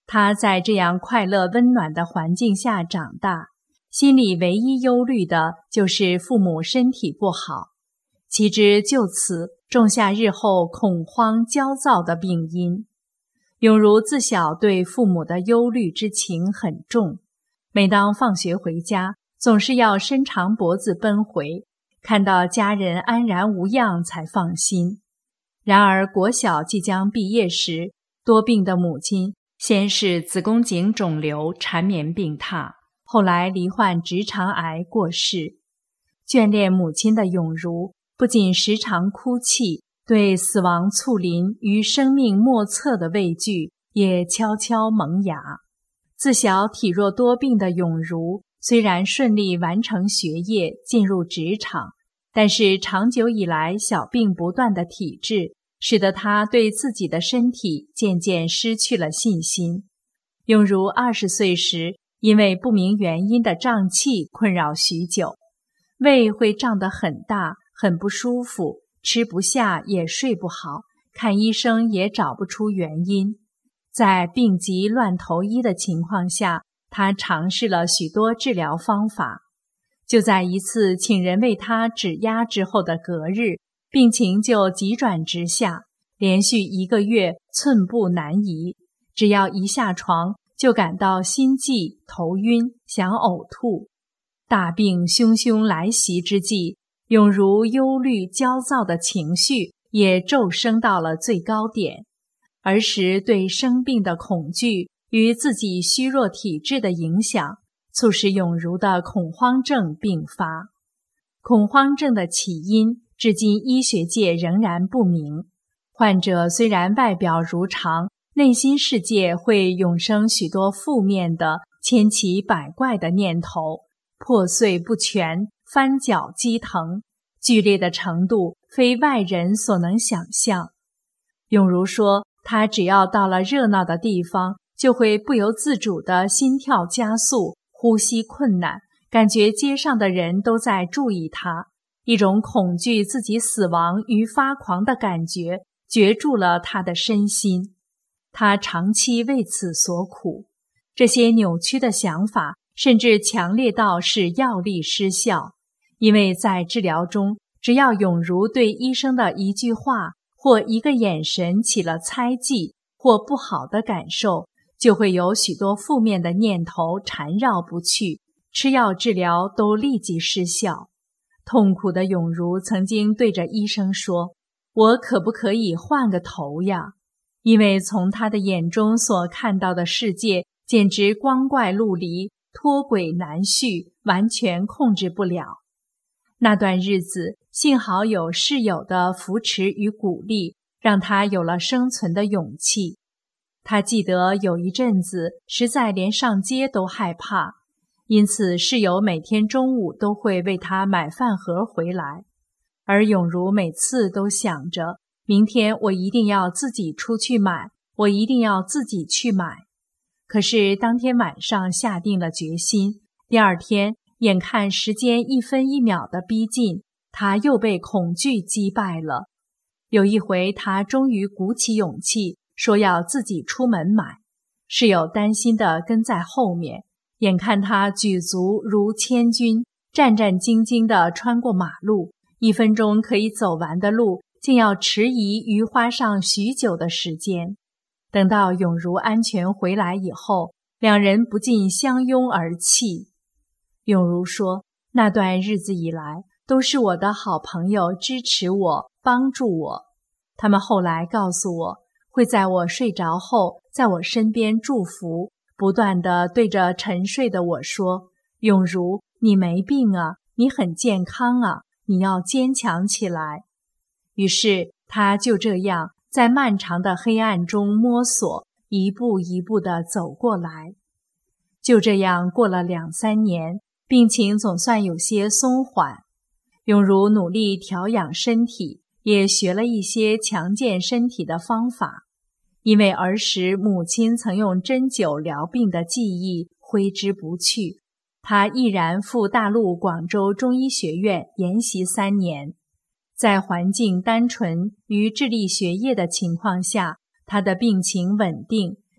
他在这样快乐温暖的环境下长大，心里唯一忧虑的就是父母身体不好，岂知就此种下日后恐慌焦躁的病因。永如自小对父母的忧虑之情很重，每当放学回家，总是要伸长脖子奔回，看到家人安然无恙才放心。然而国小即将毕业时，多病的母亲先是子宫颈肿瘤缠绵病榻，后来罹患直肠癌过世。眷恋母亲的永如不仅时常哭泣，对死亡簇临与生命莫测的畏惧也悄悄萌芽。自小体弱多病的永如虽然顺利完成学业，进入职场，但是长久以来小病不断的体质使得他对自己的身体渐渐失去了信心。永如20岁时，因为不明原因的胀气困扰许久，胃会胀得很大，很不舒服，吃不下也睡不好，看医生也找不出原因。在病急乱投医的情况下，他尝试了许多治疗方法。就在一次请人为他指压之后的隔日，病情就急转直下，连续1个月寸步难移，只要一下床就感到心悸、头晕、想呕吐。大病汹汹来袭之际，永如忧虑焦躁的情绪也骤升到了最高点。儿时对生病的恐惧与自己虚弱体质的影响，促使永如的恐慌症并发。恐慌症的起因至今医学界仍然不明。患者虽然外表如常，内心世界会涌生许多负面的千奇百怪的念头，破碎不全，翻搅激腾，剧烈的程度非外人所能想象。永如说，他只要到了热闹的地方，就会不由自主地心跳加速，呼吸困难，感觉街上的人都在注意他，一种恐惧自己死亡与发狂的感觉攫住了他的身心。他长期为此所苦，这些扭曲的想法甚至强烈到使药力失效，因为在治疗中，只要永如对医生的一句话或一个眼神起了猜忌或不好的感受，就会有许多负面的念头缠绕不去，吃药治疗都立即失效。痛苦的永如曾经对着医生说，我可不可以换个头呀？因为从他的眼中所看到的世界简直光怪陆离，脱轨难续，完全控制不了。那段日子幸好有室友的扶持与鼓励，让他有了生存的勇气。他记得有一阵子实在连上街都害怕，因此室友每天中午都会为他买饭盒回来，而永如每次都想着，明天我一定要自己出去买，我一定要自己去买。可是当天晚上下定了决心，第二天眼看时间1分1秒的逼近，他又被恐惧击败了。有一回他终于鼓起勇气说要自己出门买，室友担心地跟在后面，眼看他举足如千钧，战战兢兢地穿过马路，1分钟可以走完的路竟要迟疑于花上许久的时间。等到永如安全回来以后，两人不禁相拥而泣。永如说，那段日子以来，都是我的好朋友支持我，帮助我。他们后来告诉我，会在我睡着后，在我身边祝福，不断地对着沉睡的我说，永如，你没病啊，你很健康啊，你要坚强起来。于是他就这样在漫长的黑暗中摸索，一步一步地走过来。就这样过了2、3年，病情总算有些松缓。永如努力调养身体，也学了一些强健身体的方法。因为儿时母亲曾用针灸疗病的记忆挥之不去，他毅然赴大陆广州中医学院研习3年。在环境单纯与致力学业的情况下，他的病情稳定，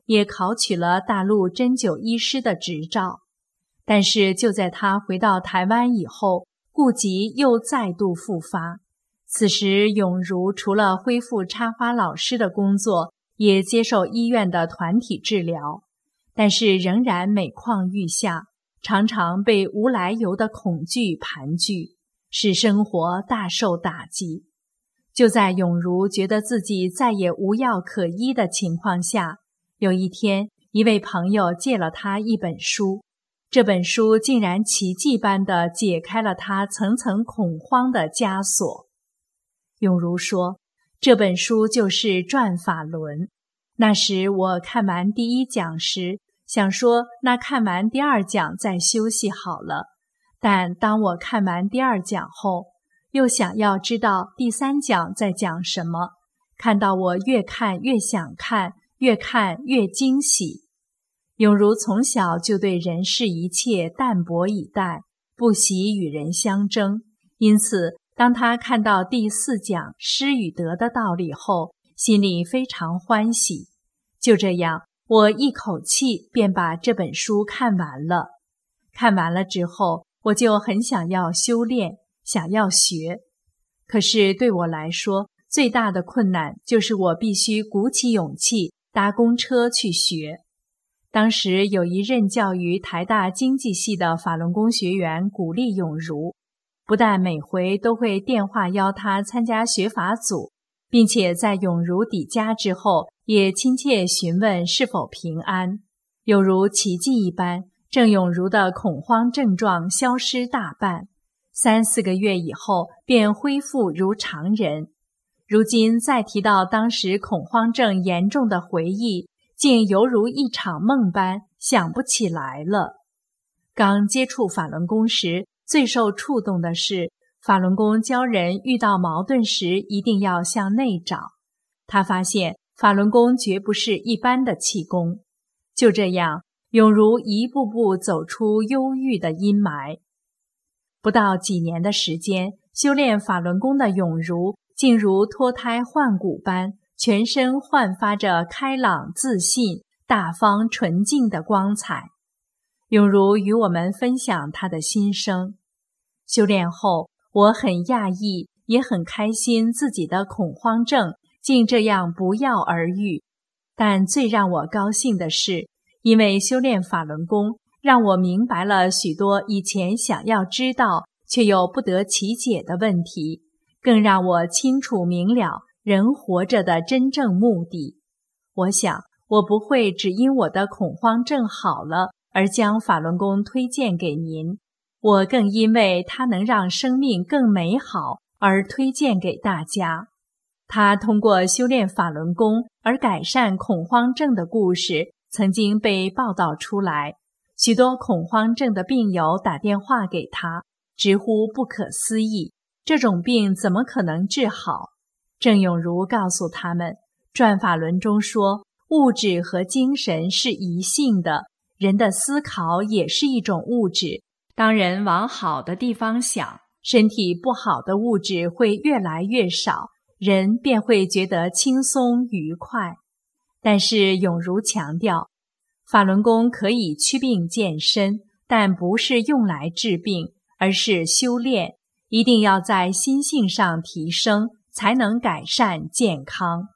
也考取了大陆针灸医师的执照。但是就在他回到台湾以后，痼疾又再度复发。此时永如除了恢复插花老师的工作，也接受医院的团体治疗，但是仍然每况愈下，常常被无来由的恐惧盘踞，使生活大受打击。就在永如觉得自己再也无药可医的情况下，有一天，一位朋友借了他一本书，这本书竟然奇迹般地解开了他层层恐慌的枷锁。永如说，这本书就是《转法轮》。那时我看完第1讲时，想说那看完第2讲再休息好了，但当我看完第2讲后，又想要知道第3讲在讲什么，看到我越看越想看，越看越惊喜。永如从小就对人世一切淡泊以待，不喜与人相争，因此当他看到第4讲失与得的道理后，心里非常欢喜。就这样，我一口气便把这本书看完了。看完了之后，我就很想要修炼，想要学。可是对我来说，最大的困难就是我必须鼓起勇气搭公车去学。当时有一任教于台大经济系的法轮功学员鼓励永如，不但每回都会电话邀他参加学法组，并且在永如抵家之后也亲切询问是否平安。有如奇迹一般，郑永如的恐慌症状消失大半，3、4个月以后便恢复如常人。如今再提到当时恐慌症严重的回忆，竟犹如一场梦般想不起来了。刚接触法轮功时，最受触动的是法轮功教人遇到矛盾时一定要向内找。他发现法轮功绝不是一般的气功。就这样，永如一步步走出忧郁的阴霾。不到几年的时间，修炼法轮功的永如竟如脱胎换骨般，全身焕发着开朗、自信、大方、纯净的光彩。永如与我们分享他的心声。修炼后，我很讶异，也很开心自己的恐慌症竟这样不药而愈。但最让我高兴的是，因为修炼法轮功，让我明白了许多以前想要知道却又不得其解的问题，更让我清楚明了人活着的真正目的。我想，我不会只因我的恐慌症好了而将法轮功推荐给您，我更因为它能让生命更美好而推荐给大家。他通过修炼法轮功而改善恐慌症的故事曾经被报道出来，许多恐慌症的病友打电话给他，直呼不可思议，这种病怎么可能治好？郑永如告诉他们，转法轮中说，物质和精神是一性的，人的思考也是一种物质。当人往好的地方想，身体不好的物质会越来越少，人便会觉得轻松愉快。但是永如强调，法轮功可以祛病健身，但不是用来治病，而是修炼，一定要在心性上提升，才能改善健康。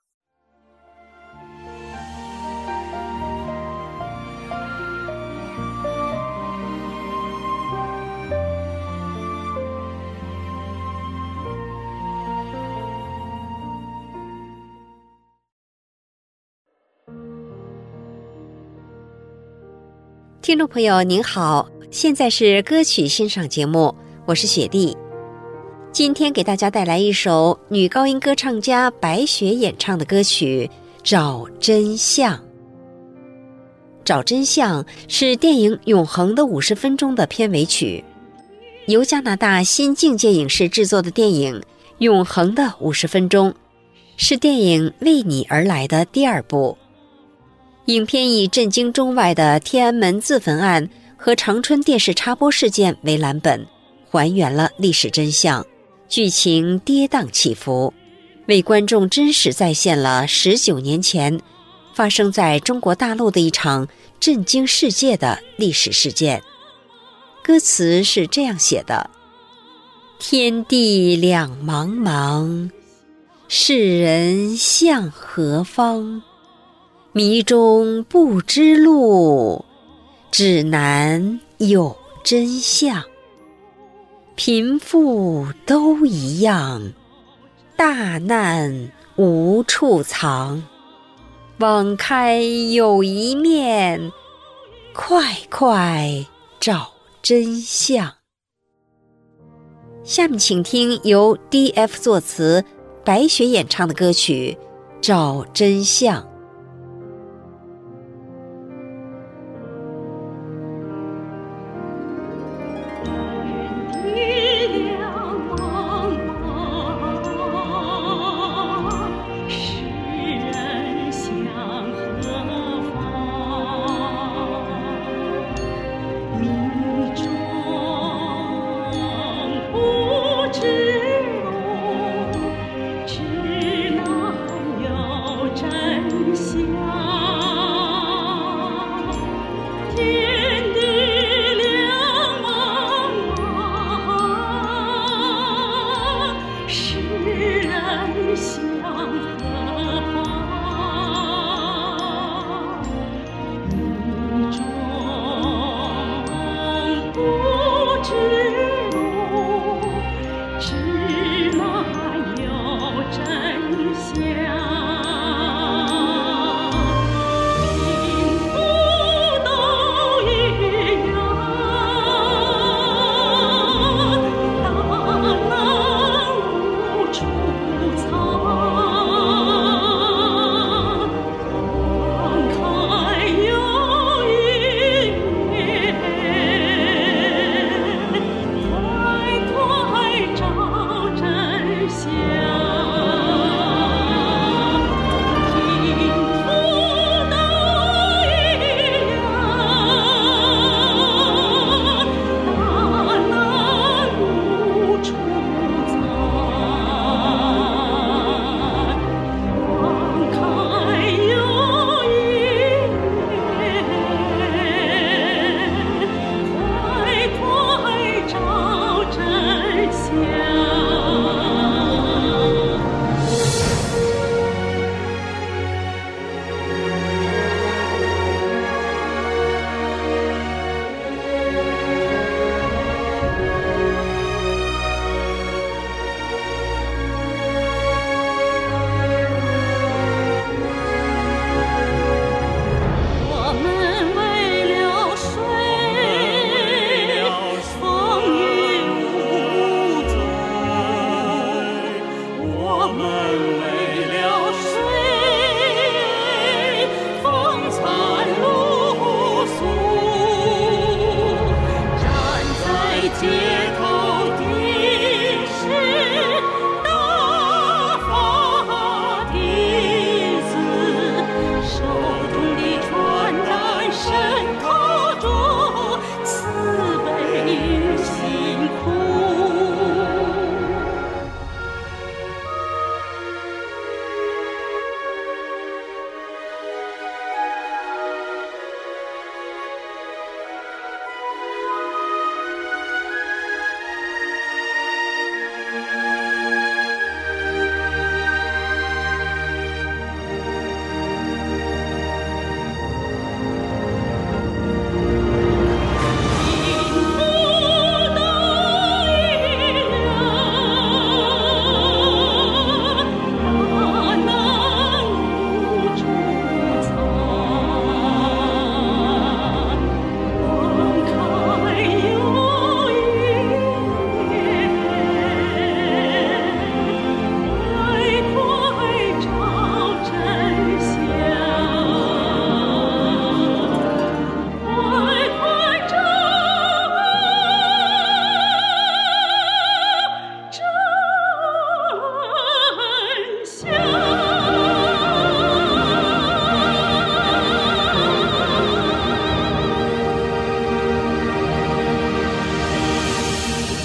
听众朋友您好，现在是歌曲欣赏节目，我是雪莉。今天给大家带来一首女高音歌唱家白雪演唱的歌曲《找真相》。找真相是电影《永恒的50分钟》的片尾曲，由加拿大新境界影视制作的电影《永恒的50分钟》是电影《为你而来》的第2部。影片以震惊中外的天安门自焚案和长春电视插播事件为蓝本，还原了历史真相，剧情跌宕起伏，为观众真实再现了19年前发生在中国大陆的一场震惊世界的历史事件。歌词是这样写的：天地两茫茫，世人向何方？迷中不知路，指南有真相。贫富都一样，大难无处藏。网开有一面，快快找真相。下面请听由 D.F 作词，白雪演唱的歌曲《找真相》。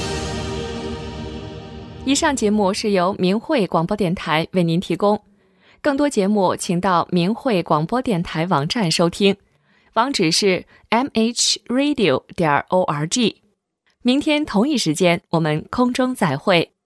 以上节目是由明慧广播电台为您提供。 更多节目请到明慧广播电台网站收听，网址是 mhradio.org。明天同一时间我们空中再会。